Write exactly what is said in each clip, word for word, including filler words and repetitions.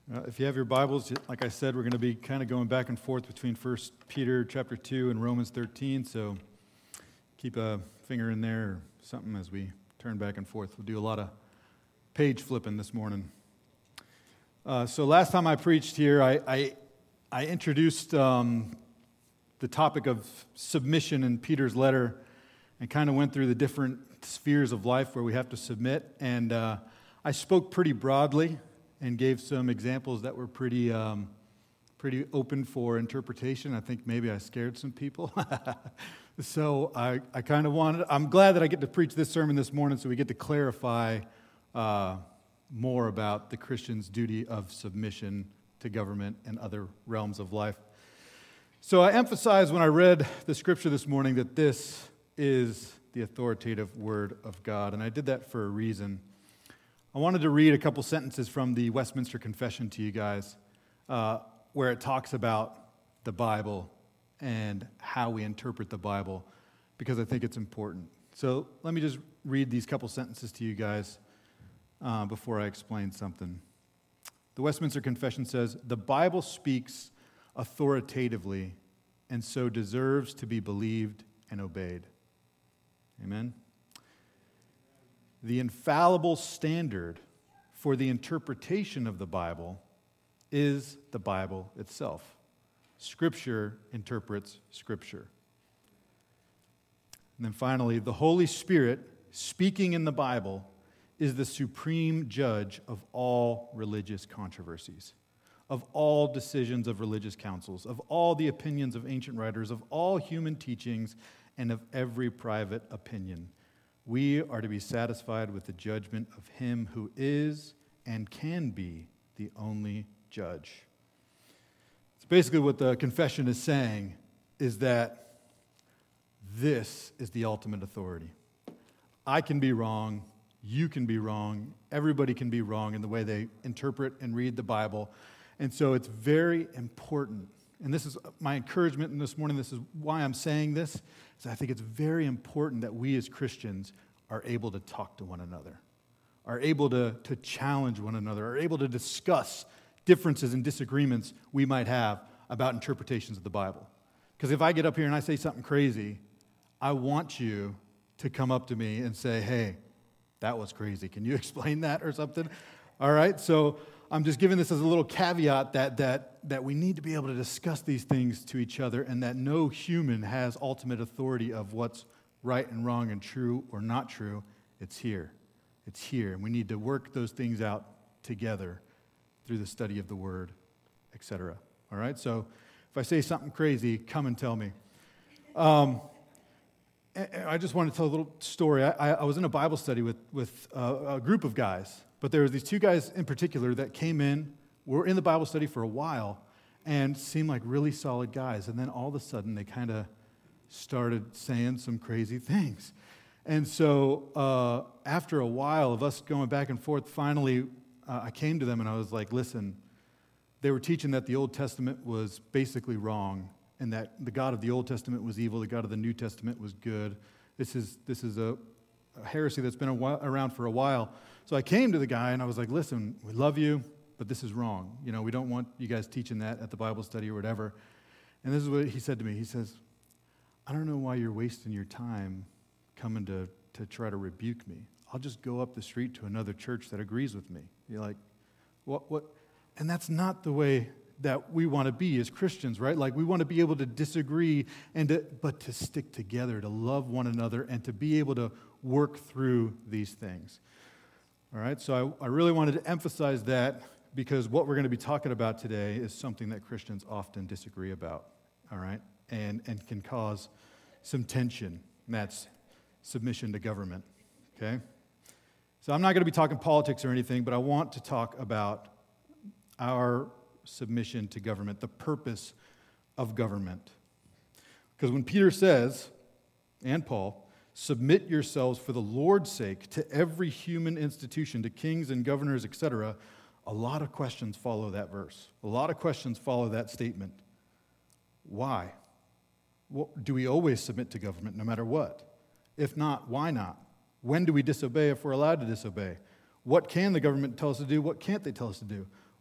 Uh, if you have your Bibles, like I said, we're going to be kind of going back and forth between First Peter chapter two and Romans thirteen, so keep a finger in there or something as we turn back and forth. We'll do a lot of page flipping this morning. Uh, so last time I preached here, I, I, I introduced um, the topic of submission in Peter's letter and kind of went through the different spheres of life where we have to submit, and uh, I spoke pretty broadly and gave some examples that were pretty um, pretty open for interpretation. I think maybe I scared some people. so I, I kind of wanted, I'm glad that I get to preach this sermon this morning so we get to clarify uh, more about the Christian's duty of submission to government and other realms of life. So I emphasized when I read the scripture this morning that this is the authoritative word of God, and I did that for a reason. I wanted to read a couple sentences from the Westminster Confession to you guys, uh, where it talks about the Bible and how we interpret the Bible, because I think it's important. So let me just read these couple sentences to you guys uh, before I explain something. The Westminster Confession says, "The Bible speaks authoritatively and so deserves to be believed and obeyed." Amen. The infallible standard for the interpretation of the Bible is the Bible itself. Scripture interprets Scripture. And then finally, the Holy Spirit, speaking in the Bible, is the supreme judge of all religious controversies, of all decisions of religious councils, of all the opinions of ancient writers, of all human teachings, and of every private opinion. We are to be satisfied with the judgment of him who is and can be the only judge. So basically what the confession is saying is that this is the ultimate authority. I can be wrong, you can be wrong, everybody can be wrong in the way they interpret and read the Bible. And so it's very important, and this is my encouragement in this morning, this is why I'm saying this, is I think it's very important that we as Christians are able to talk to one another, are able to, to challenge one another, are able to discuss differences and disagreements we might have about interpretations of the Bible. Because if I get up here and I say something crazy, I want you to come up to me and say, "Hey, that was crazy. Can you explain that?" or something. All right, so I'm just giving this as a little caveat that, that, that we need to be able to discuss these things to each other, and that no human has ultimate authority of what's right and wrong and true or not true. It's here. It's here. And we need to work those things out together through the study of the Word, et cetera. All right, so if I say something crazy, come and tell me. Um, I just want to tell a little story. I, I was in a Bible study with, with a, a group of guys, but there were these two guys in particular that came in, were in the Bible study for a while, and seemed like really solid guys. And then all of a sudden, they kind of started saying some crazy things. And so uh, after a while of us going back and forth, finally, uh, I came to them and I was like, "Listen, they were teaching that the Old Testament was basically wrong, and that the God of the Old Testament was evil, the God of the New Testament was good. This is this is a, a heresy that's been a while, around for a while." So I came to the guy and I was like, "Listen, we love you, but this is wrong. You know, we don't want you guys teaching that at the Bible study or whatever." And this is what he said to me. He says, "I don't know why you're wasting your time coming to, to try to rebuke me. I'll just go up the street to another church that agrees with me." You're like, what? What? And that's not the way that we want to be as Christians, right? Like, we want to be able to disagree, and to, but to stick together, to love one another, and to be able to work through these things. All right, so I, I really wanted to emphasize that, because what we're going to be talking about today is something that Christians often disagree about, all right, and, and can cause some tension, and that's submission to government, okay? So I'm not going to be talking politics or anything, but I want to talk about our submission to government, the purpose of government. Because when Peter says, and Paul, "Submit yourselves for the Lord's sake to every human institution, to kings and governors, et cetera" a lot of questions follow that verse. A lot of questions follow that statement. Why? Well, do we always submit to government no matter what? If not, why not? When do we disobey if we're allowed to disobey? What can the government tell us to do? What can't they tell us to do?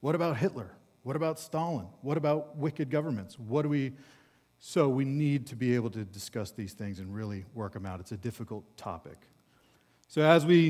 What about Hitler? What about Stalin? What about wicked governments? What do we... So we need to be able to discuss these things and really work them out. It's a difficult topic. So as we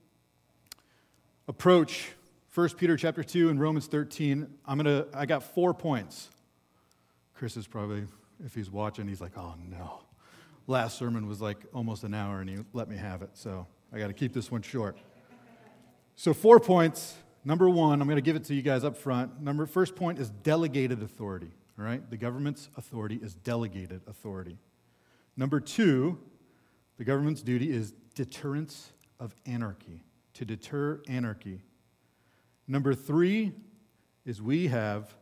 approach First Peter chapter two and Romans thirteen, I'm gonna. I got four points. Chris is probably, if he's watching, he's like, oh no. Last sermon was like almost an hour and he let me have it, so I got to keep this one short. So four points. Number one, I'm going to give it to you guys up front. Number first point is delegated authority. All right, the government's authority is delegated authority. Number two, the government's duty is deterrence of anarchy, to deter anarchy. Number three is we have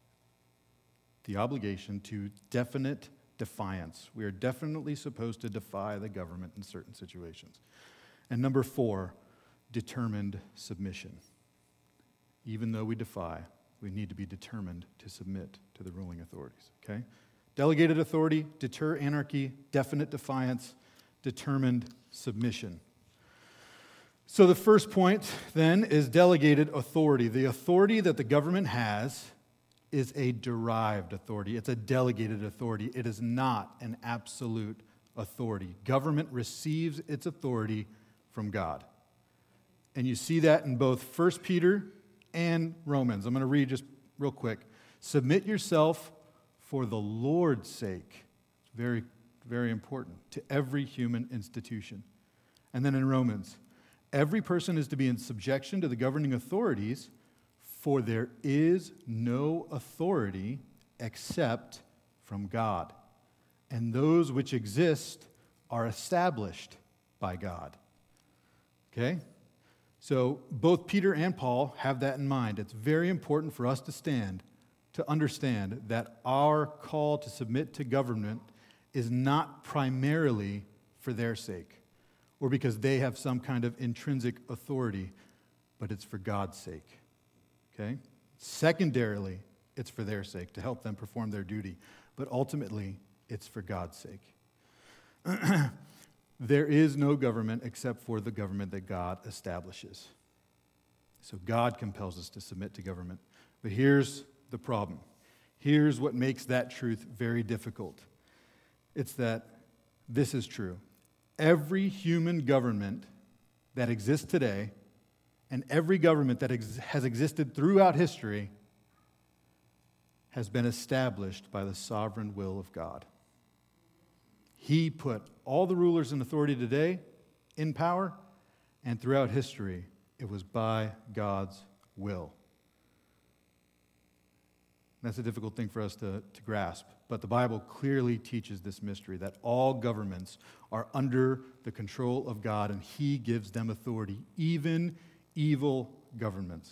the obligation to definite defiance. We are definitely supposed to defy the government in certain situations. And number four, determined submission. Even though we defy, we need to be determined to submit to the ruling authorities, okay? Delegated authority, deter anarchy, definite defiance, determined submission. So the first point, then, is delegated authority. The authority that the government has is a derived authority. It's a delegated authority. It is not an absolute authority. Government receives its authority from God. And you see that in both First Peter and Romans. I'm going to read just real quick. Submit yourself for the Lord's sake. It's very, very important to every human institution. And then in Romans, every person is to be in subjection to the governing authorities, for there is no authority except from God, and those which exist are established by God. Okay? So both Peter and Paul have that in mind. It's very important for us to stand, to understand that our call to submit to government is not primarily for their sake or because they have some kind of intrinsic authority, but it's for God's sake. Okay? Secondarily, it's for their sake, to help them perform their duty. But ultimately, it's for God's sake. There is no government except for the government that God establishes. So God compels us to submit to government. But here's the problem. Here's what makes that truth very difficult. It's that this is true. Every human government that exists today and every government that ex- has existed throughout history has been established by the sovereign will of God. He put all the rulers in authority today in power, and throughout history, it was by God's will. That's a difficult thing for us to, to grasp, but the Bible clearly teaches this mystery, that all governments are under the control of God, and He gives them authority, even evil governments.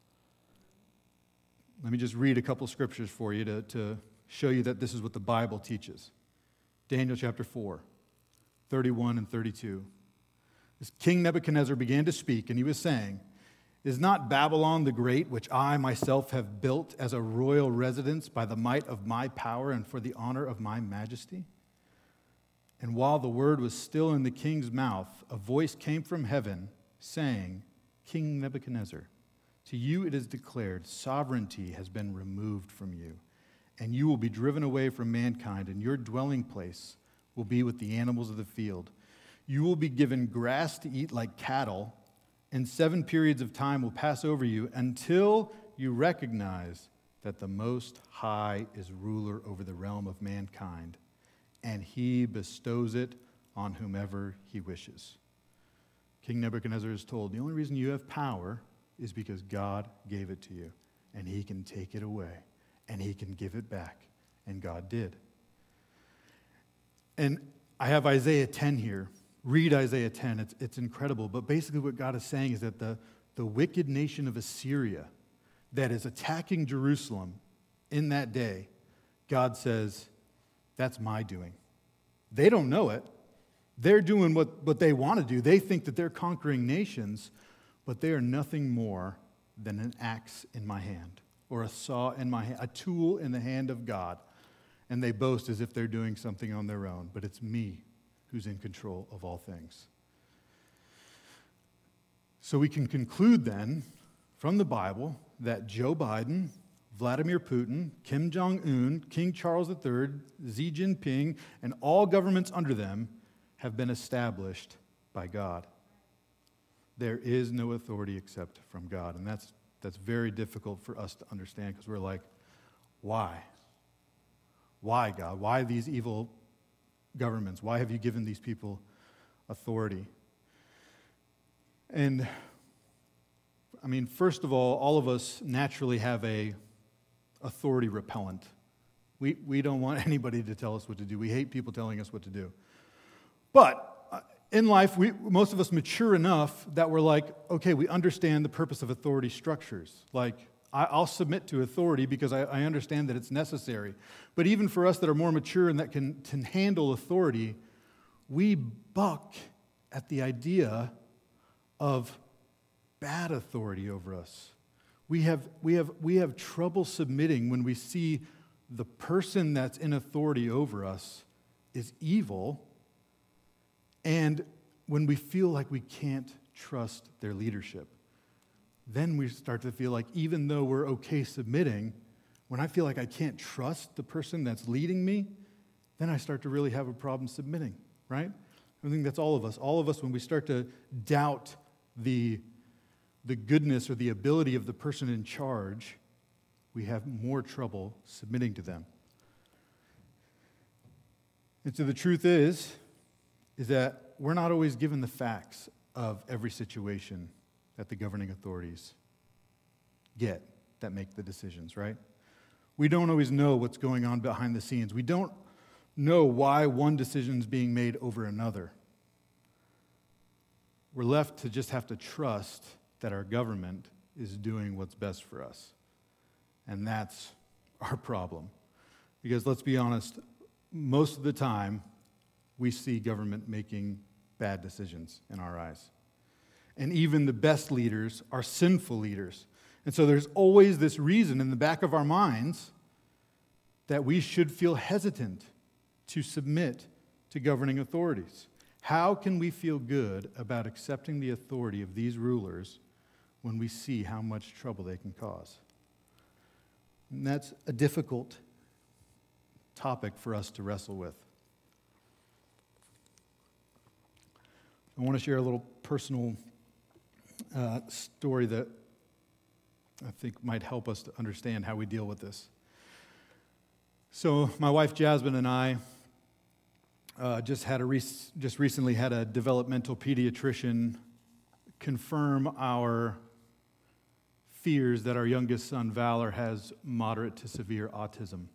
Let me just read a couple scriptures for you to, to show you that this is what the Bible teaches. Daniel chapter four, thirty-one and thirty-two. As King Nebuchadnezzar began to speak, and he was saying, "Is not Babylon the Great, which I myself have built as a royal residence by the might of my power and for the honor of my majesty?" And while the word was still in the king's mouth, a voice came from heaven saying, "King Nebuchadnezzar, to you it is declared, sovereignty has been removed from you, and you will be driven away from mankind, and your dwelling place will be with the animals of the field. You will be given grass to eat like cattle, and seven periods of time will pass over you until you recognize that the Most High is ruler over the realm of mankind, and He bestows it on whomever He wishes." King Nebuchadnezzar is told, the only reason you have power is because God gave it to you, and He can take it away, and He can give it back, and God did. And I have Isaiah ten here. Read Isaiah ten. It's, it's incredible. But basically what God is saying is that the, the wicked nation of Assyria that is attacking Jerusalem in that day, God says, that's my doing. They don't know it. They're doing what, what they want to do. They think that they're conquering nations, but they are nothing more than an axe in my hand or a saw in my hand, a tool in the hand of God. And they boast as if they're doing something on their own, but it's me who's in control of all things. So we can conclude then from the Bible that Joe Biden, Vladimir Putin, Kim Jong-un, King Charles the Third, Xi Jinping, and all governments under them have been established by God. There is no authority except from God. And that's that's very difficult for us to understand because we're like, why? Why, God? Why these evil governments? Why have you given these people authority? And, I mean, first of all, all of us naturally have a authority repellent. We, we don't want anybody to tell us what to do. We hate people telling us what to do. But in life, we, most of us mature enough that we're like, okay, we understand the purpose of authority structures. Like, I, I'll submit to authority because I, I understand that it's necessary. But even for us that are more mature and that can, can handle authority, we buck at the idea of bad authority over us. We have, we have, we have trouble submitting when we see the person that's in authority over us is evil, and when we feel like we can't trust their leadership. Then we start to feel like even though we're okay submitting, when I feel like I can't trust the person that's leading me, then I start to really have a problem submitting, right? I think that's all of us. All of us, when we start to doubt the, the goodness or the ability of the person in charge, we have more trouble submitting to them. And so the truth is, is that we're not always given the facts of every situation that the governing authorities get that make the decisions, right? We don't always know what's going on behind the scenes. We don't know why one decision is being made over another. We're left to just have to trust that our government is doing what's best for us. And that's our problem. Because let's be honest, most of the time, we see government making bad decisions in our eyes. And even the best leaders are sinful leaders. And so there's always this reason in the back of our minds that we should feel hesitant to submit to governing authorities. How can we feel good about accepting the authority of these rulers when we see how much trouble they can cause? And that's a difficult topic for us to wrestle with. I want to share a little personal uh, story that I think might help us to understand how we deal with this. So my wife Jasmine and I uh, just had a rec- just recently had a developmental pediatrician confirm our fears that our youngest son Valor has moderate to severe autism.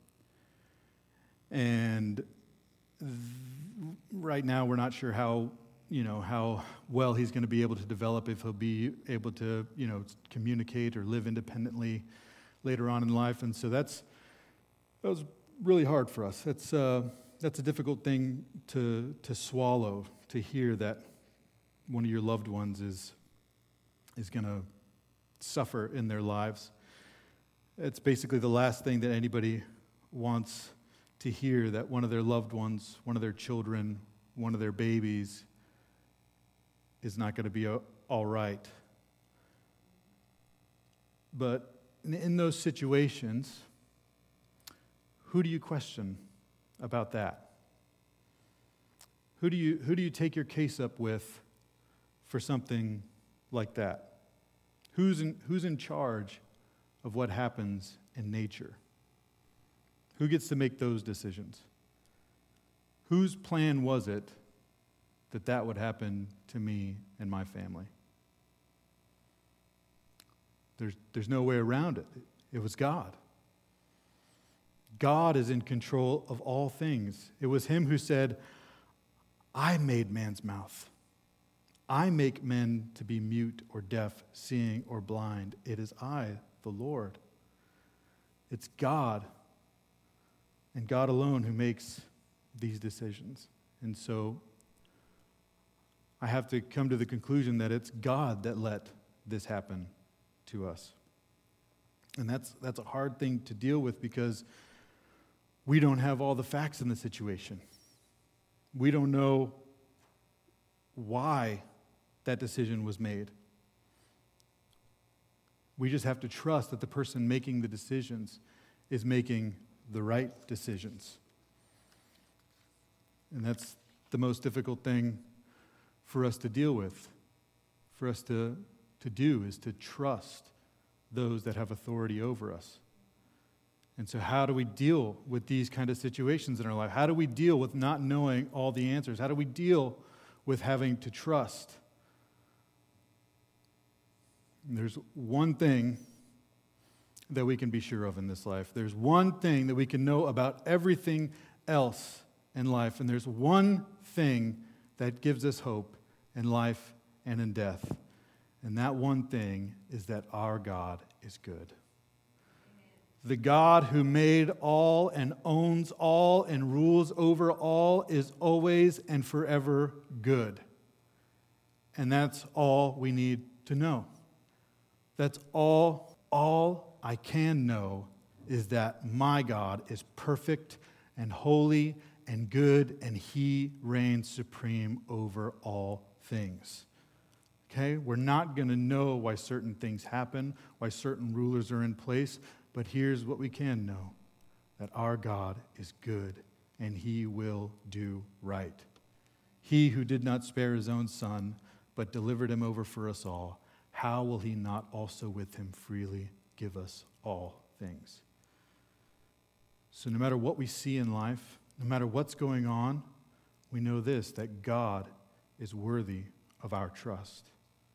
And th- right now we're not sure how you know, how well he's going to be able to develop, if he'll be able to, you know, communicate or live independently later on in life. And so that's, that was really hard for us. That's, uh, that's a difficult thing to, to swallow, to hear that one of your loved ones is, is going to suffer in their lives. It's basically the last thing that anybody wants to hear, that one of their loved ones, one of their children, one of their babies is not going to be all right. But in those situations, who do you question about that? Who do you who do you take your case up with for something like that? Who's in who's in charge of what happens in nature? Who gets to make those decisions? Whose plan was it that that would happen to me and my family? There's, there's no way around it. It was God. God is in control of all things. It was Him who said, I made man's mouth. I make men to be mute or deaf, seeing or blind. It is I, the Lord. It's God and God alone who makes these decisions. And so I have to come to the conclusion that it's God that let this happen to us. And that's that's a hard thing to deal with because we don't have all the facts in the situation. We don't know why that decision was made. We just have to trust that the person making the decisions is making the right decisions. And that's the most difficult thing for us to deal with, for us to, to do, is to trust those that have authority over us. And so how do we deal with these kind of situations in our life? How do we deal with not knowing all the answers? How do we deal with having to trust? And there's one thing that we can be sure of in this life. There's one thing that we can know about everything else in life. And there's one thing that gives us hope in life and in death. And that one thing is that our God is good. The God who made all and owns all and rules over all is always and forever good. And that's all we need to know. That's all, all I can know is that my God is perfect and holy and good, and He reigns supreme over all things. Okay? We're not going to know why certain things happen, why certain rulers are in place, but here's what we can know, that our God is good and He will do right. He who did not spare His own Son, but delivered Him over for us all, how will He not also with Him freely give us all things? So no matter what we see in life, no matter what's going on, we know this, that God is worthy of our trust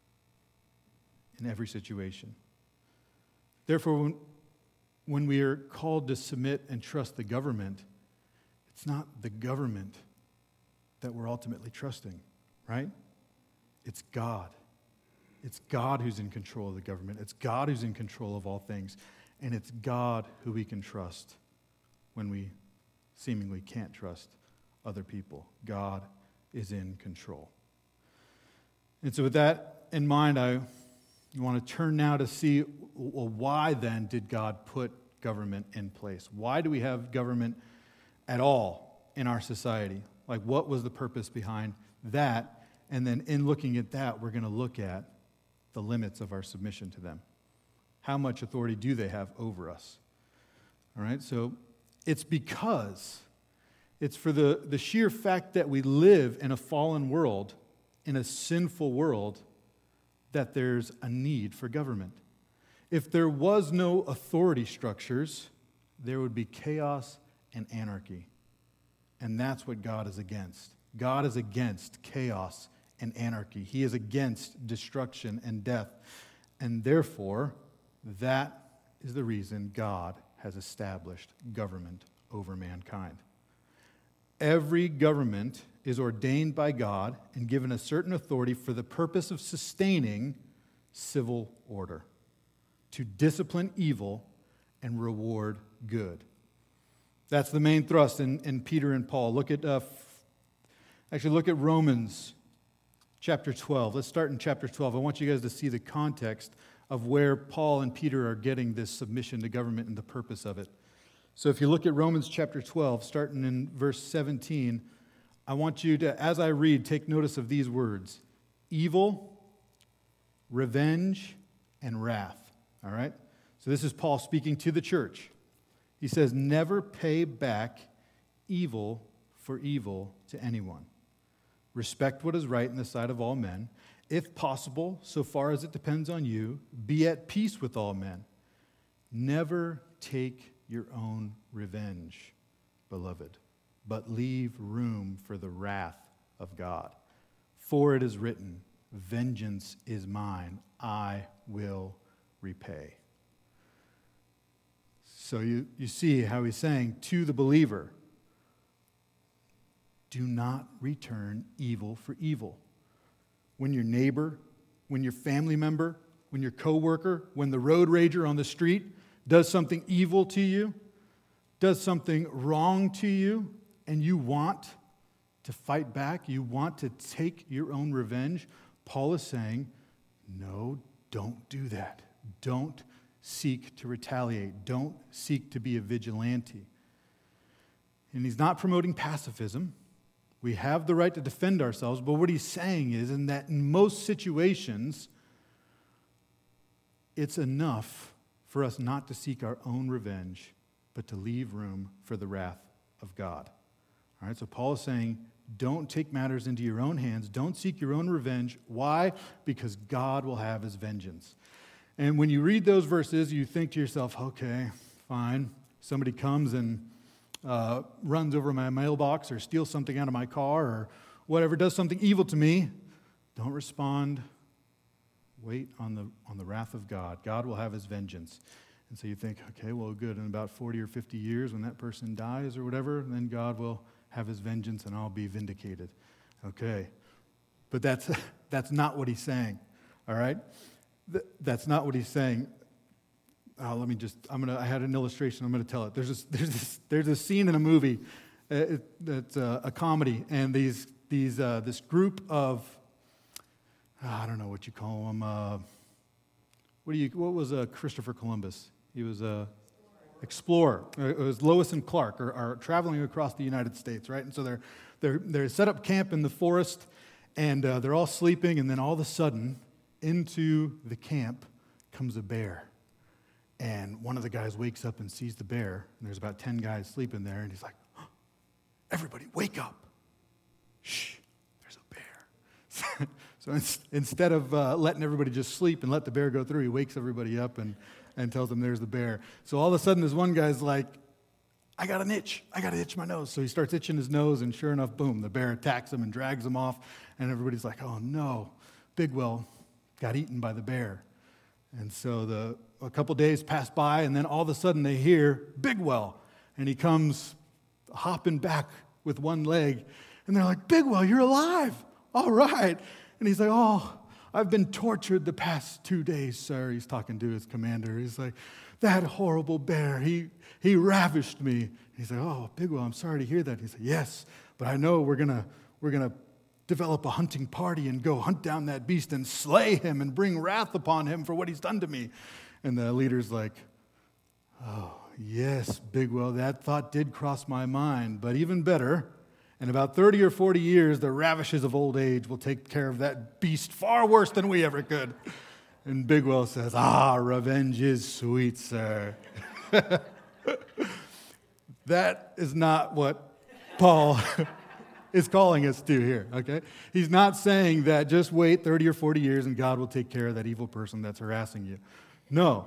in every situation. Therefore, when, when we are called to submit and trust the government, it's not the government that we're ultimately trusting, right? It's God. It's God who's in control of the government. It's God who's in control of all things. And it's God who we can trust when we seemingly can't trust other people. God is in control. And so with that in mind, I want to turn now to see, well, why then did God put government in place? Why do we have government at all in our society? Like, what was the purpose behind that? And then in looking at that, we're going to look at the limits of our submission to them. How much authority do they have over us? All right, so it's because, it's for the, the sheer fact that we live in a fallen world, in a sinful world, that there's a need for government. If there was no authority structures, there would be chaos and anarchy. And that's what God is against. God is against chaos and anarchy. He is against destruction and death. And therefore, that is the reason God has established government over mankind. Every government is ordained by God and given a certain authority for the purpose of sustaining civil order, to discipline evil and reward good. That's the main thrust in, in Peter and Paul. Look at, uh, actually look at Romans chapter twelve. Let's start in chapter twelve. I want you guys to see the context of where Paul and Peter are getting this submission to government and the purpose of it. So if you look at Romans chapter twelve, starting in verse seventeen, I want you to, as I read, take notice of these words: evil, revenge, and wrath. All right? So this is Paul speaking to the church. He says, never pay back evil for evil to anyone. Respect what is right in the sight of all men. If possible, so far as it depends on you, be at peace with all men. Never take your own revenge, beloved, but leave room for the wrath of God. For it is written, vengeance is mine, I will repay. So you, you see how he's saying to the believer, do not return evil for evil. When your neighbor, when your family member, when your coworker, when the road rager on the street does something evil to you, does something wrong to you, and you want to fight back, you want to take your own revenge, Paul is saying, no, don't do that. Don't seek to retaliate. Don't seek to be a vigilante. And he's not promoting pacifism. We have the right to defend ourselves, but what he's saying is in that in most situations, it's enough for us not to seek our own revenge, but to leave room for the wrath of God. All right, so Paul is saying, don't take matters into your own hands. Don't seek your own revenge. Why? Because God will have his vengeance. And when you read those verses, you think to yourself, okay, fine. Somebody comes and uh, runs over my mailbox or steals something out of my car or whatever, does something evil to me. Don't respond. Wait on the on the wrath of God. God will have his vengeance. And so you think, okay, well, good. In about forty or fifty years, when that person dies or whatever, then God will have his vengeance and I'll be vindicated. Okay. But that's that's not what he's saying. All right? Th- that's not what he's saying. Uh, let me just, I'm going to, I had an illustration. I'm going to tell it. There's this, there's this, there's a scene in a movie uh, that's uh, a comedy, and these, these, uh, this group of, uh, I don't know what you call them. Uh, what do you, what was uh, Christopher Columbus? He was a explorer. It was Lewis and Clark are, are traveling across the United States, right? And so they're, they're, they're set up camp in the forest, and uh, they're all sleeping, and then all of a sudden, into the camp comes a bear. And one of the guys wakes up and sees the bear, and there's about ten guys sleeping there, and he's like, oh, everybody, wake up. Shh, there's a bear. So in, instead of uh, letting everybody just sleep and let the bear go through, he wakes everybody up and, and tells them there's the bear. So all of a sudden, this one guy's like, I got an itch. I got to itch my nose. So he starts itching his nose, and sure enough, boom, the bear attacks him and drags him off, and everybody's like, oh, no, Bigwell got eaten by the bear. And so the a couple days pass by, and then all of a sudden they hear Bigwell, and he comes hopping back with one leg, and they're like, Bigwell, you're alive. All right. And he's like, oh, I've been tortured the past two days, sir. He's talking to his commander. He's like, that horrible bear, he he ravished me. He's like, oh, Bigwell, I'm sorry to hear that. He said, yes, but I know we're gonna we're gonna develop a hunting party and go hunt down that beast and slay him and bring wrath upon him for what he's done to me. And the leader's like, oh, yes, Bigwell, that thought did cross my mind, but even better, in about thirty or forty years, the ravishes of old age will take care of that beast far worse than we ever could. And Bigwell says, ah, revenge is sweet, sir. That is not what Paul is calling us to here, okay? He's not saying that just wait thirty or forty years and God will take care of that evil person that's harassing you. No.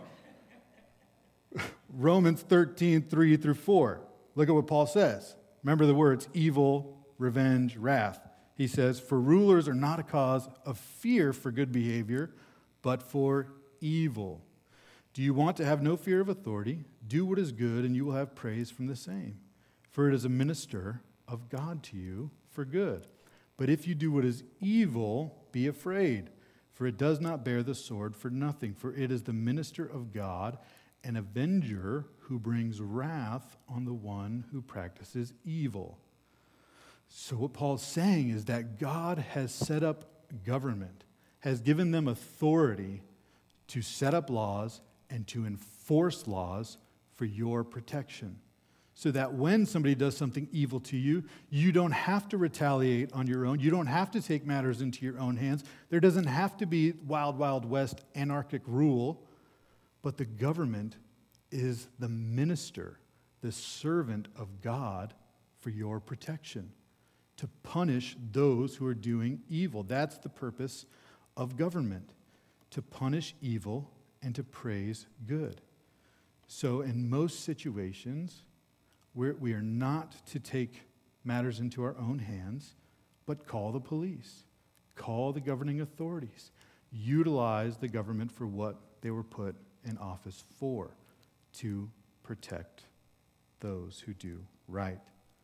Romans thirteen, three through four. Look at what Paul says. Remember the words evil, revenge, wrath. He says, for rulers are not a cause of fear for good behavior, but for evil. Do you want to have no fear of authority? Do what is good, and you will have praise from the same. For it is a minister of God to you for good. But if you do what is evil, be afraid, for it does not bear the sword for nothing. For it is the minister of God, an avenger who brings wrath on the one who practices evil. So what Paul's saying is that God has set up government, has given them authority to set up laws and to enforce laws for your protection. So that when somebody does something evil to you, you don't have to retaliate on your own. You don't have to take matters into your own hands. There doesn't have to be wild, wild west anarchic rule, but the government is the minister, the servant of God for your protection, to punish those who are doing evil. That's the purpose of government, to punish evil and to praise good. So in most situations, we're, we are not to take matters into our own hands, but call the police, call the governing authorities, utilize the government for what they were put in office for, to protect those who do right.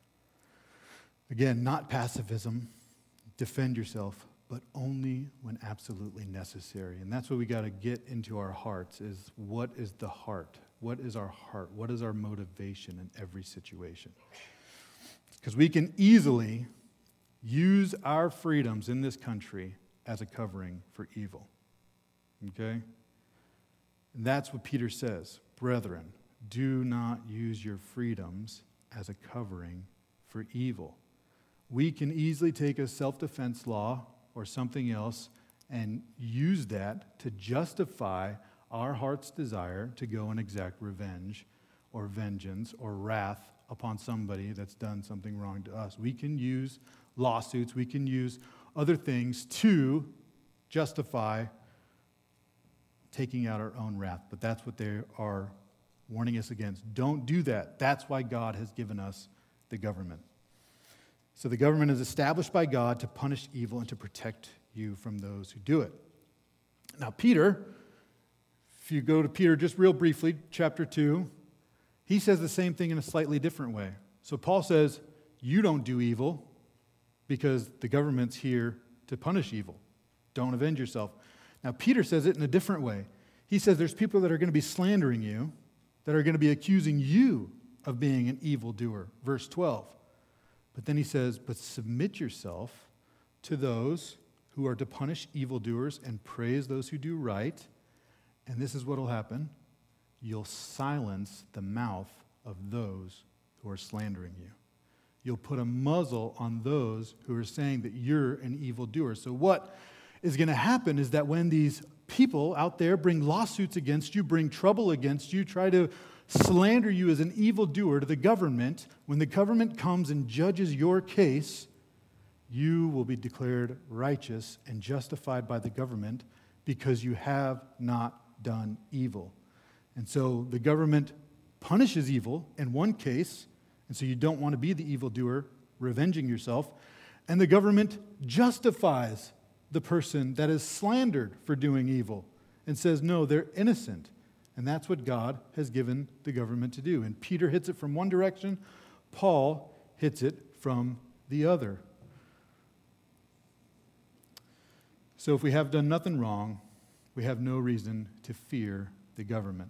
Again, not pacifism, defend yourself, but only when absolutely necessary. And that's what we got to get into our hearts, is what is the heart? What is our heart? What is our motivation in every situation? Because we can easily use our freedoms in this country as a covering for evil. Okay? And that's what Peter says. Brethren, do not use your freedoms as a covering for evil. We can easily take a self-defense law or something else and use that to justify our heart's desire to go and exact revenge or vengeance or wrath upon somebody that's done something wrong to us. We can use lawsuits, we can use other things to justify taking out our own wrath, but that's what they are warning us against. Don't do that. That's why God has given us the government. So the government is established by God to punish evil and to protect you from those who do it. Now, Peter, if you go to Peter just real briefly, chapter two, he says the same thing in a slightly different way. So Paul says, you don't do evil because the government's here to punish evil. Don't avenge yourself. Now, Peter says it in a different way. He says there's people that are going to be slandering you, that are going to be accusing you of being an evildoer. Verse twelve. But then he says, but submit yourself to those who are to punish evildoers and praise those who do right. And this is what will happen. You'll silence the mouth of those who are slandering you. You'll put a muzzle on those who are saying that you're an evildoer. So what is going to happen is that when these people out there bring lawsuits against you, bring trouble against you, try to slander you as an evildoer to the government, when the government comes and judges your case, you will be declared righteous and justified by the government because you have not done evil. And so the government punishes evil in one case, and so you don't want to be the evildoer, revenging yourself, and the government justifies the person that is slandered for doing evil and says, no, they're innocent. And that's what God has given the government to do. And Peter hits it from one direction, Paul hits it from the other. So if we have done nothing wrong, we have no reason to fear the government.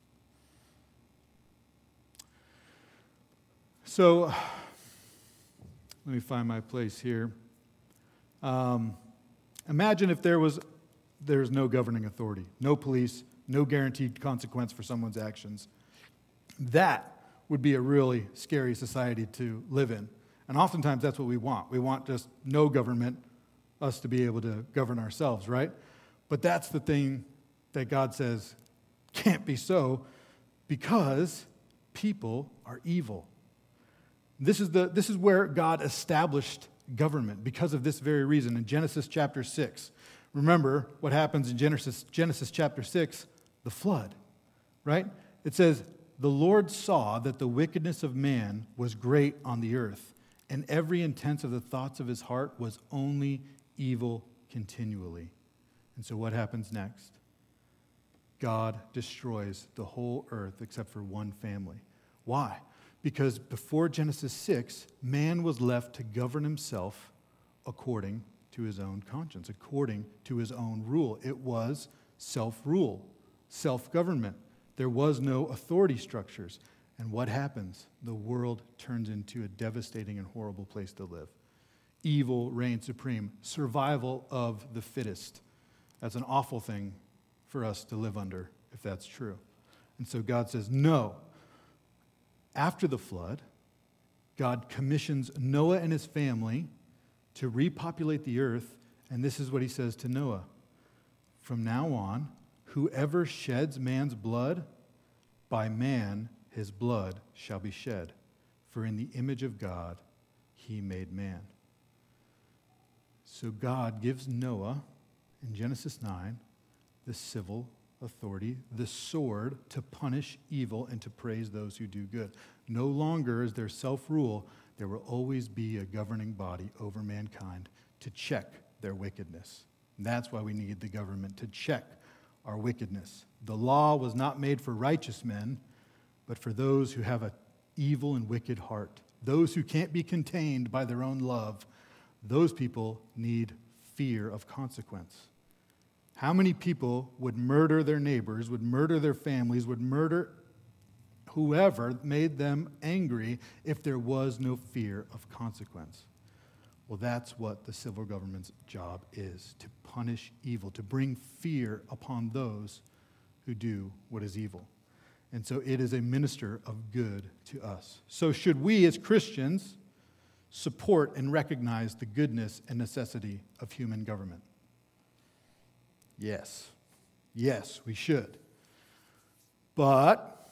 So let me find my place here. Um, imagine if there was there's no governing authority, no police, no guaranteed consequence for someone's actions. That would be a really scary society to live in. And oftentimes that's what we want. We want just no government, us to be able to govern ourselves, right? But that's the thing that God says can't be so because people are evil. This is the this is where God established government because of this very reason in Genesis chapter six. Remember what happens in Genesis, Genesis chapter six, the flood, right? It says, the Lord saw that the wickedness of man was great on the earth, and every intent of the thoughts of his heart was only evil continually. And so what happens next? God destroys the whole earth except for one family. Why? Because before Genesis six, man was left to govern himself according to his own conscience, according to his own rule. It was self-rule, self-government. There was no authority structures. And what happens? The world turns into a devastating and horrible place to live. Evil reigns supreme. Survival of the fittest. That's an awful thing for us to live under, if that's true. And so God says, no. After the flood, God commissions Noah and his family to repopulate the earth, and this is what he says to Noah. From now on, whoever sheds man's blood, by man his blood shall be shed. For in the image of God he made man. So God gives Noah, in Genesis nine, the civil authority, the sword to punish evil and to praise those who do good. No longer is there self-rule. There will always be a governing body over mankind to check their wickedness. And that's why we need the government to check our wickedness. The law was not made for righteous men, but for those who have an evil and wicked heart. Those who can't be contained by their own love. Those people need fear of consequence. How many people would murder their neighbors, would murder their families, would murder whoever made them angry if there was no fear of consequence? Well, that's what the civil government's job is, to punish evil, to bring fear upon those who do what is evil. And so it is a minister of good to us. So should we as Christians support and recognize the goodness and necessity of human government? Yes. Yes, we should. But,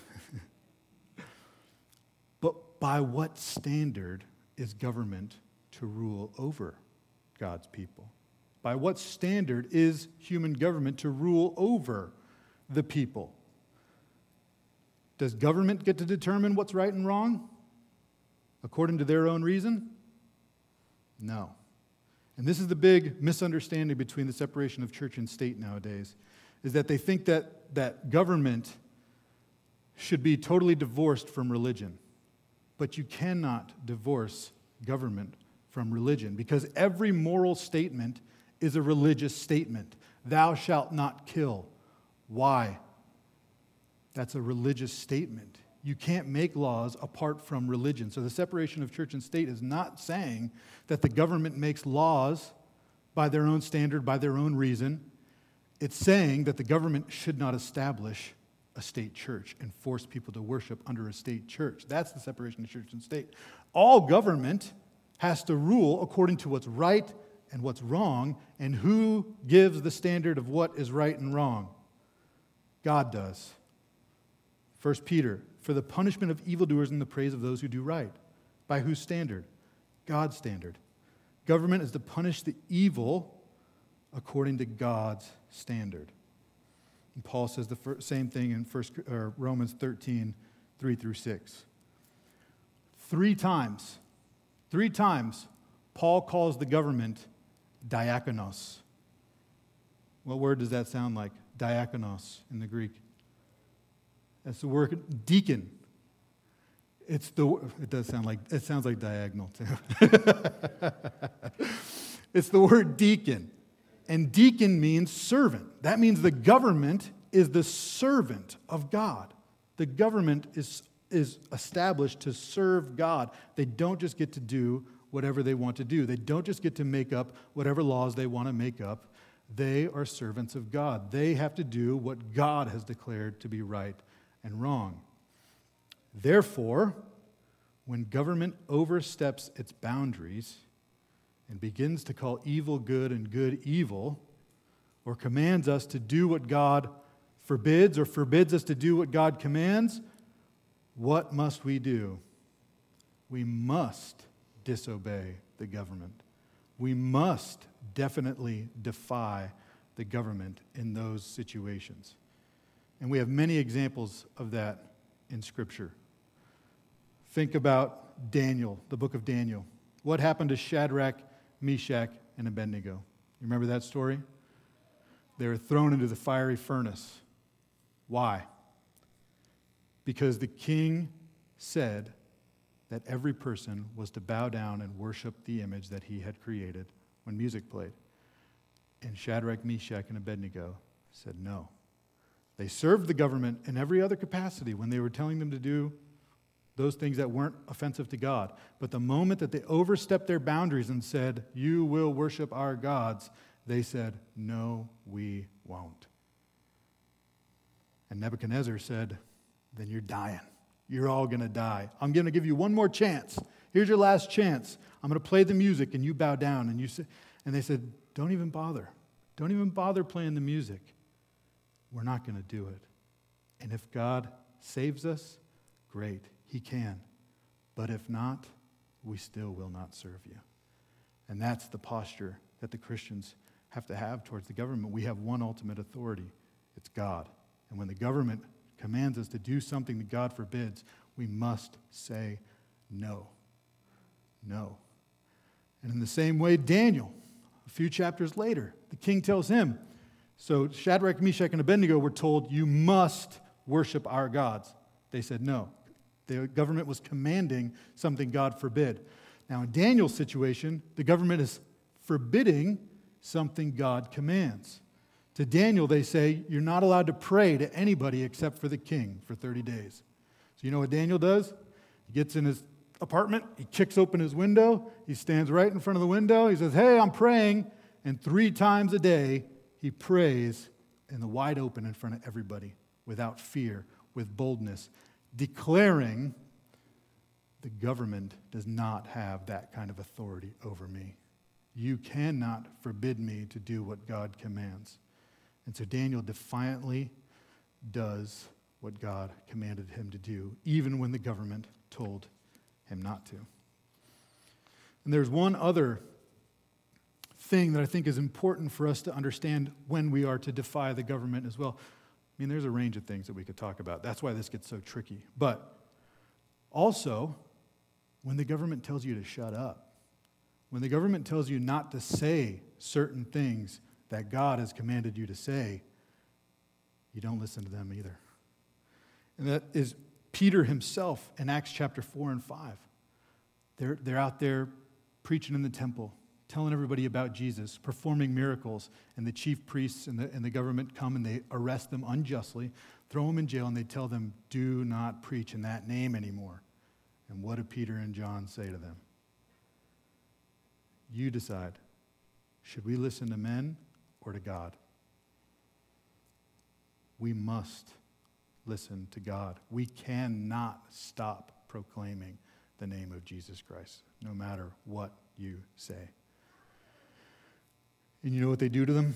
but by what standard is government to rule over God's people? By what standard is human government to rule over the people? Does government get to determine what's right and wrong according to their own reason? No. And this is the big misunderstanding between the separation of church and state nowadays, is that they think that, that government should be totally divorced from religion. But you cannot divorce government from religion, because every moral statement is a religious statement. Thou shalt not kill. Why? That's a religious statement. You can't make laws apart from religion. So the separation of church and state is not saying that the government makes laws by their own standard, by their own reason. It's saying that the government should not establish a state church and force people to worship under a state church. That's the separation of church and state. All government has to rule according to what's right and what's wrong, and who gives the standard of what is right and wrong? God does. First Peter, for the punishment of evildoers and the praise of those who do right. By whose standard? God's standard. Government is to punish the evil according to God's standard. And Paul says the first, same thing in First or Romans thirteen, three through six. Three times, three times, Paul calls the government diakonos. What word does that sound like? Diakonos in the Greek. That's the word deacon. It's the it does sound like it sounds like diagonal too. It's the word deacon. And deacon means servant. That means the government is the servant of God. The government is, is established to serve God. They don't just get to do whatever they want to do. They don't just get to make up whatever laws they want to make up. They are servants of God. They have to do what God has declared to be right and wrong. Therefore, when government oversteps its boundaries and begins to call evil good and good evil, or commands us to do what God forbids or forbids us to do what God commands, what must we do? We must disobey the government. We must definitely defy the government in those situations. And we have many examples of that in Scripture. Think about Daniel, the book of Daniel. What happened to Shadrach, Meshach, and Abednego? You remember that story? They were thrown into the fiery furnace. Why? Because the king said that every person was to bow down and worship the image that he had created when music played. And Shadrach, Meshach, and Abednego said no. They served the government in every other capacity when they were telling them to do those things that weren't offensive to God. But the moment that they overstepped their boundaries and said, you will worship our gods, they said, no, we won't. And Nebuchadnezzar said, then you're dying. You're all going to die. I'm going to give you one more chance. Here's your last chance. I'm going to play the music and you bow down. And you say, and they said, don't even bother. Don't even bother playing the music. We're not going to do it. And if God saves us, great. He can. But if not, we still will not serve you. And that's the posture that the Christians have to have towards the government. We have one ultimate authority. It's God. And when the government commands us to do something that God forbids, we must say no. No. And in the same way, Daniel, a few chapters later, the king tells him, so Shadrach, Meshach, and Abednego were told, you must worship our gods. They said no. The government was commanding something God forbid. Now, in Daniel's situation, the government is forbidding something God commands. To Daniel, they say, you're not allowed to pray to anybody except for the king for thirty days. So you know what Daniel does? He gets in his apartment, he kicks open his window, he stands right in front of the window, he says, hey, I'm praying, and three times a day, he prays in the wide open in front of everybody, without fear, with boldness, declaring the government does not have that kind of authority over me. You cannot forbid me to do what God commands. And so Daniel defiantly does what God commanded him to do, even when the government told him not to. And there's one other thing that I think is important for us to understand when we are to defy the government as well. I mean, there's a range of things that we could talk about. That's why this gets so tricky. But also, when the government tells you to shut up, when the government tells you not to say certain things that God has commanded you to say, you don't listen to them either. And that is Peter himself in Acts chapter four and five. They're, they're out there preaching in the temple, telling everybody about Jesus, performing miracles, and the chief priests and the, and the government come and they arrest them unjustly, throw them in jail, and they tell them, do not preach in that name anymore. And what do Peter and John say to them? You decide. Should we listen to men or to God? We must listen to God. We cannot stop proclaiming the name of Jesus Christ, no matter what you say. And you know what they do to them?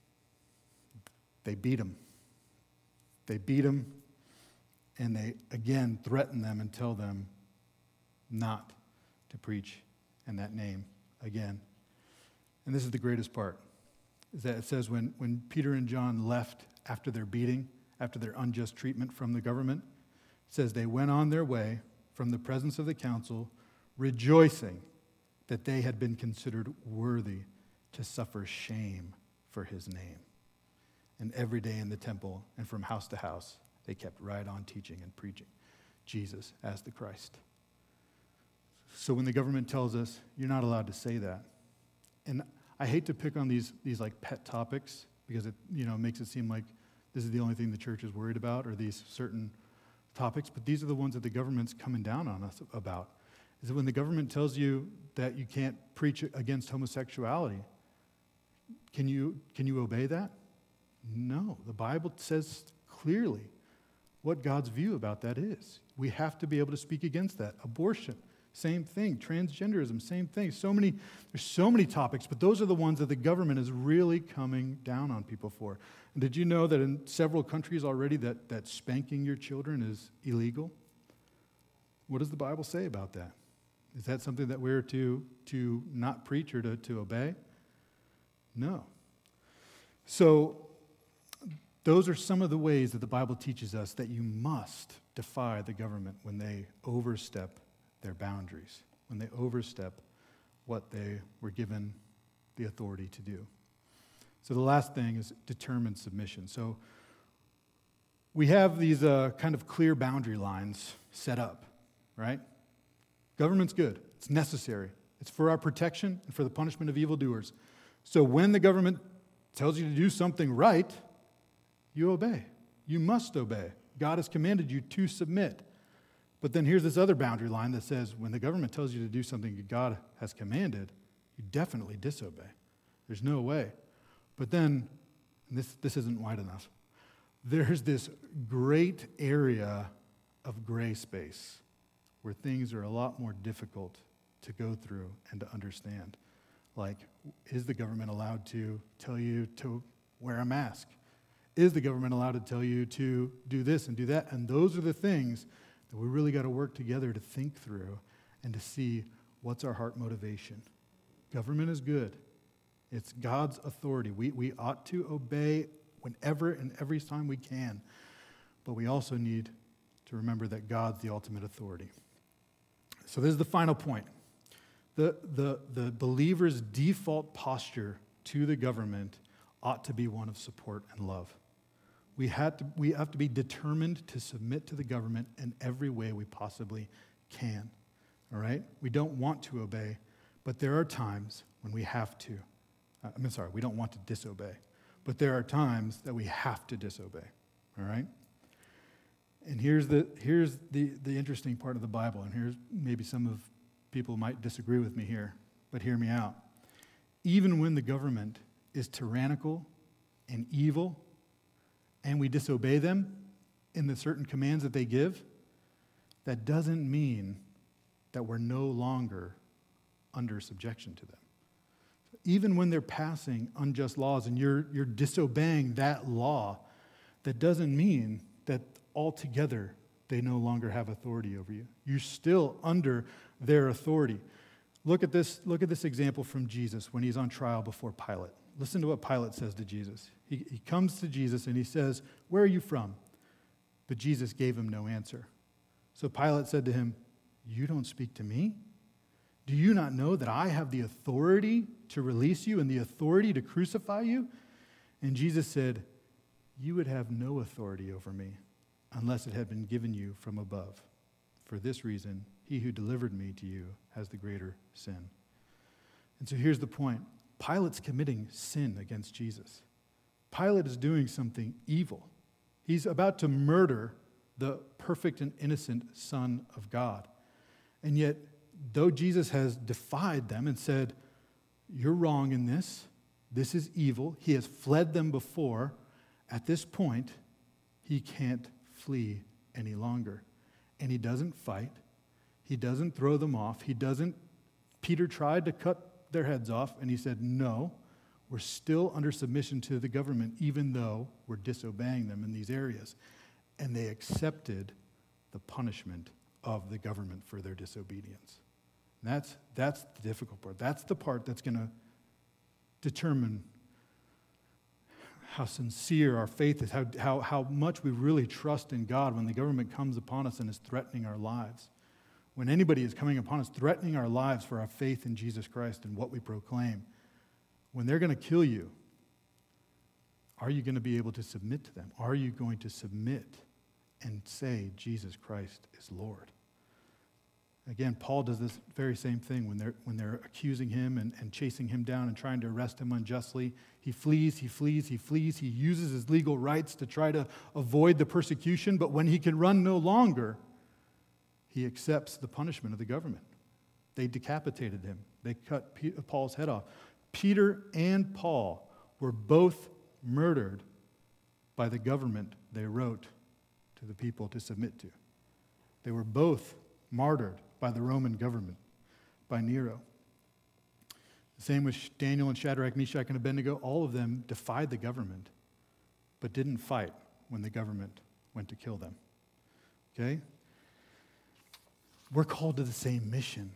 They beat them. They beat them, and they, again, threaten them and tell them not to preach in that name again. And this is the greatest part, is that it says when, when Peter and John left after their beating, after their unjust treatment from the government, it says they went on their way from the presence of the council, rejoicing that they had been considered worthy to suffer shame for his name. And every day in the temple and from house to house, they kept right on teaching and preaching Jesus as the Christ. So when the government tells us, you're not allowed to say that, and I hate to pick on these, these like pet topics because it, you know, makes it seem like this is the only thing the church is worried about, or these certain topics, but these are the ones that the government's coming down on us about. Is that when the government tells you that you can't preach against homosexuality, can you, can you obey that? No. The Bible says clearly what God's view about that is. We have to be able to speak against that. Abortion, same thing. Transgenderism, same thing. So many, there's so many topics, but those are the ones that the government is really coming down on people for. And did you know that in several countries already that, that spanking your children is illegal? What does the Bible say about that? Is that something that we're to, to not preach or to, to obey? No. So those are some of the ways that the Bible teaches us that you must defy the government when they overstep their boundaries, when they overstep what they were given the authority to do. So the last thing is determined submission. So we have these uh, kind of clear boundary lines set up, right? Government's good. It's necessary. It's for our protection and for the punishment of evildoers. So when the government tells you to do something right, you obey. You must obey. God has commanded you to submit. But then here's this other boundary line that says when the government tells you to do something that God has commanded, you definitely disobey. There's no way. But then, and this, this isn't wide enough, there's this great area of gray space where things are a lot more difficult to go through and to understand. Like, is the government allowed to tell you to wear a mask? Is the government allowed to tell you to do this and do that? And those are the things that we really got to work together to think through and to see what's our heart motivation. Government is good. It's God's authority. We, we ought to obey whenever and every time we can. But we also need to remember that God's the ultimate authority. So this is the final point. The, the, the believer's default posture to the government ought to be one of support and love. We, had to, we have to be determined to submit to the government in every way we possibly can. All right? We don't want to obey, but there are times when we have to. Uh, I'm sorry, we don't want to disobey. But there are times that we have to disobey. All right? And here's the here's the, the interesting part of the Bible, and here's maybe some of people might disagree with me here, but hear me out. Even when the government is tyrannical and evil, and we disobey them in the certain commands that they give, that doesn't mean that we're no longer under subjection to them. Even when they're passing unjust laws and you're, you're disobeying that law, that doesn't mean that altogether they no longer have authority over you. You're still under their authority. Look at this, look at this example from Jesus when he's on trial before Pilate. Listen to what Pilate says to Jesus. He, he comes to Jesus and he says, "Where are you from?" But Jesus gave him no answer. So Pilate said to him, "You don't speak to me? Do you not know that I have the authority to release you and the authority to crucify you?" And Jesus said, "You would have no authority over me unless it had been given you from above. For this reason, he who delivered me to you has the greater sin." And so here's the point. Pilate's committing sin against Jesus. Pilate is doing something evil. He's about to murder the perfect and innocent Son of God. And yet, though Jesus has defied them and said, "You're wrong in this, this is evil," he has fled them before, at this point, he can't flee any longer. And he doesn't fight. He doesn't throw them off. He doesn't. Peter tried to cut their heads off, and he said, "No, we're still under submission to the government, even though we're disobeying them in these areas." And they accepted the punishment of the government for their disobedience. And that's, that's the difficult part. That's the part that's going to determine how sincere our faith is, how, how, how much we really trust in God when the government comes upon us and is threatening our lives. When anybody is coming upon us, threatening our lives for our faith in Jesus Christ and what we proclaim, when they're going to kill you, are you going to be able to submit to them? Are you going to submit and say, "Jesus Christ is Lord"? Again, Paul does this very same thing when they're, when they're accusing him and, and chasing him down and trying to arrest him unjustly. He flees, he flees, he flees. He uses his legal rights to try to avoid the persecution, but when he can run no longer, he accepts the punishment of the government. They decapitated him. They cut Paul's head off. Peter and Paul were both murdered by the government they wrote to the people to submit to. They were both martyred by the Roman government, by Nero. The same with Daniel and Shadrach, Meshach, and Abednego. All of them defied the government, but didn't fight when the government went to kill them. Okay? We're called to the same mission.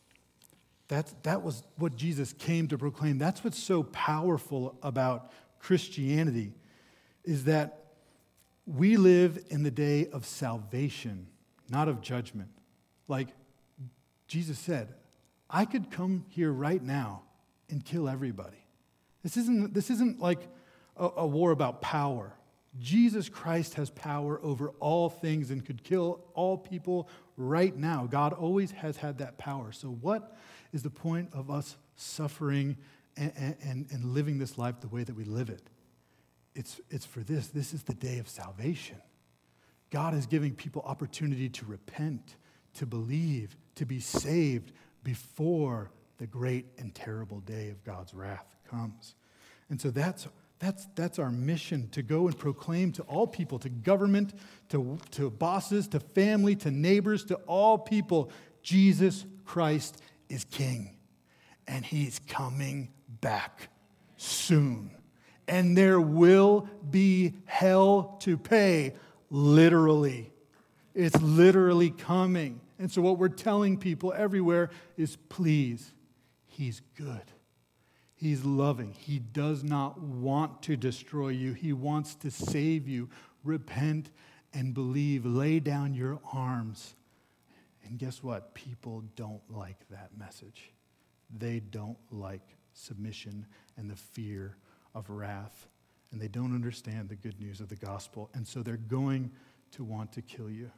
That's, that was what Jesus came to proclaim. That's what's so powerful about Christianity, is that we live in the day of salvation, not of judgment. Like Jesus said, I could come here right now and kill everybody. This isn't, this isn't like a, a war about power. Jesus Christ has power over all things and could kill all people right now. God always has had that power. So what is the point of us suffering and, and, and living this life the way that we live it? It's, it's for this. This is the day of salvation. God is giving people opportunity to repent, to believe, to be saved before the great and terrible day of God's wrath comes. And so that's that's that's our mission, to go and proclaim to all people, to government, to, to bosses, to family, to neighbors, to all people, Jesus Christ is King, and he's coming back soon. And there will be hell to pay, literally. It's literally coming. And so what we're telling people everywhere is, please, he's good. He's loving. He does not want to destroy you. He wants to save you. Repent and believe. Lay down your arms. And guess what? People don't like that message. They don't like submission and the fear of wrath. And they don't understand the good news of the gospel. And so they're going to want to kill you.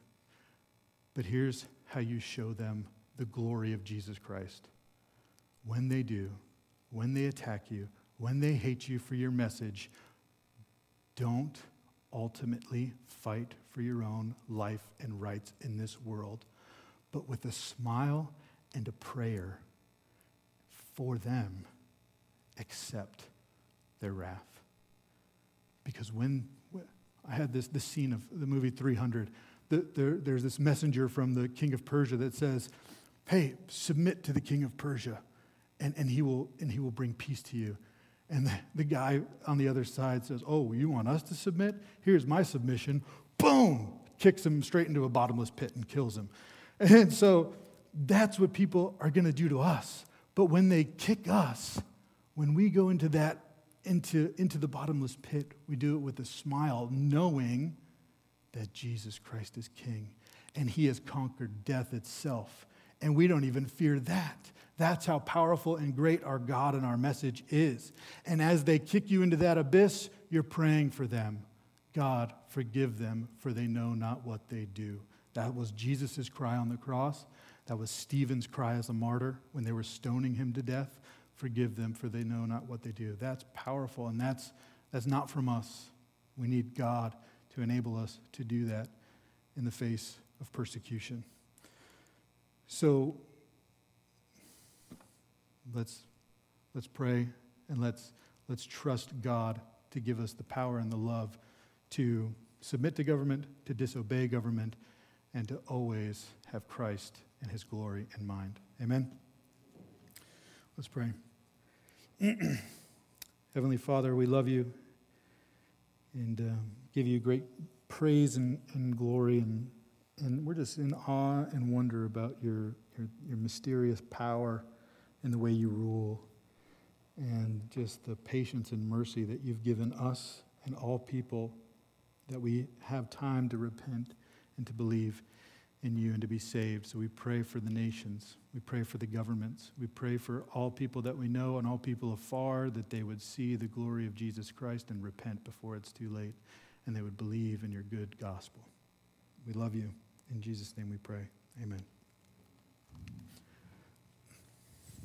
But here's how you show them the glory of Jesus Christ. When they do, when they attack you, when they hate you for your message, don't ultimately fight for your own life and rights in this world, but with a smile and a prayer for them, accept their wrath. Because when, I had this, this scene of the movie three hundred, the, there, there's this messenger from the king of Persia that says, hey, submit to the king of Persia, and, and he will and he will bring peace to you. And the, the guy on the other side says, oh, you want us to submit? Here's my submission. Boom! kicks him straight into a bottomless pit and kills him. And so that's what people are going to do to us. But when they kick us, when we go into that, into, into the bottomless pit, we do it with a smile, knowing that Jesus Christ is King, and he has conquered death itself. And we don't even fear that. That's how powerful and great our God and our message is. And as they kick you into that abyss, you're praying for them. God, forgive them, for they know not what they do. That was Jesus' cry on the cross. That was Stephen's cry as a martyr when they were stoning him to death. Forgive them, for they know not what they do. That's powerful, and that's, that's not from us. We need God to enable us to do that in the face of persecution. So let's let's pray, and let's let's trust God to give us the power and the love to submit to government, to disobey government, and to always have Christ and his glory in mind. Amen? Let's pray. Heavenly Father, we love you and uh, give you great praise and, and glory, and and we're just in awe and wonder about your, your your mysterious power and the way you rule, and just the patience and mercy that you've given us and all people, that we have time to repent and to believe in you and to be saved. So we pray for the nations. We pray for the governments. We pray for all people that we know and all people afar, that they would see the glory of Jesus Christ and repent before it's too late, and they would believe in your good gospel. We love you. In Jesus' name we pray. Amen.